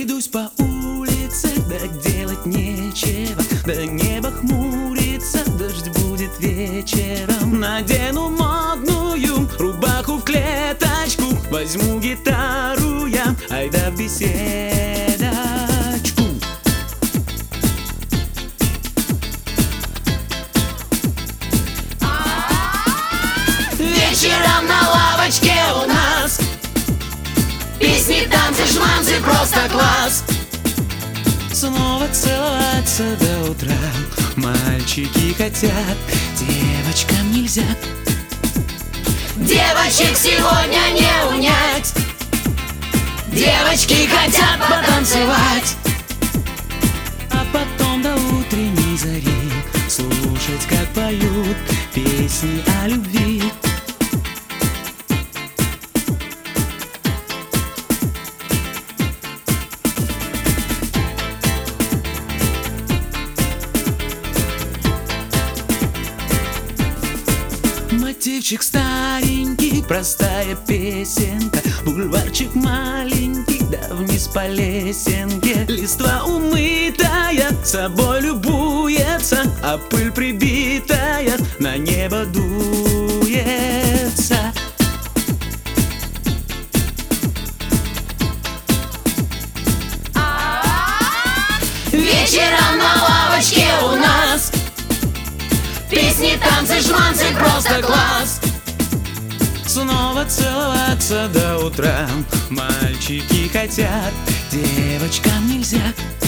Пройдусь по улице, да делать нечего, да небо хмурится, дождь будет вечером. Надену модную рубаху в клеточку, возьму гитару я, айда в беседочку. Вечером на лавочке у нас песни, танцы, шманцы, просто класс. Снова целоваться до утра мальчики хотят, девочкам нельзя. Девочек сегодня не унять, девочки хотят потанцевать. А потом до утренней зари слушать, как поют песни о любви. Мотивчик старенький, простая песенка, бульварчик маленький, да вниз по лесенке. Листва умытая, собой любуется, а пыль прибитая на небо дуется. Вечером на лавочке у нас песни, танцы, шманцы, просто класс. Снова целоваться до утра мальчики хотят, девочкам нельзя.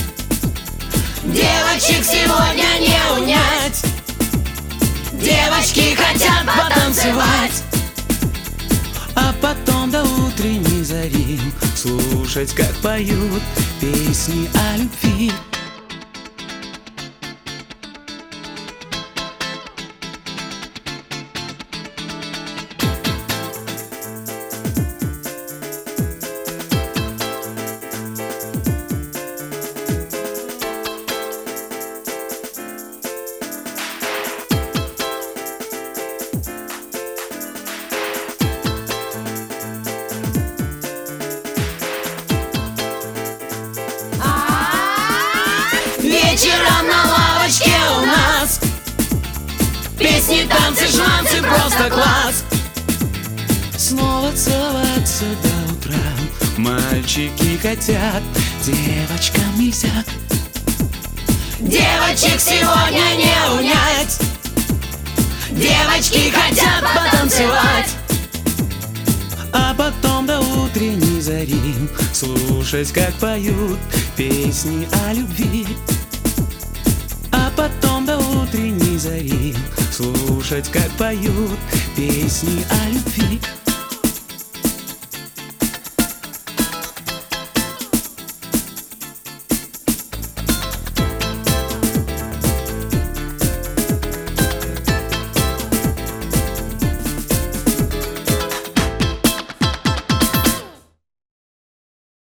Девочек сегодня не унять, девочки хотят потанцевать. А потом до утренней зари слушать, как поют песни о любви. Вечером на лавочке у нас песни, танцы, шманцы, просто класс. Снова целоваться до утра мальчики хотят, девочкам нельзя. Девочек сегодня не унять, девочки хотят потанцевать. А потом до утренней зари слушать, как поют песни о любви. А потом до утренней зари слушать, как поют песни о любви.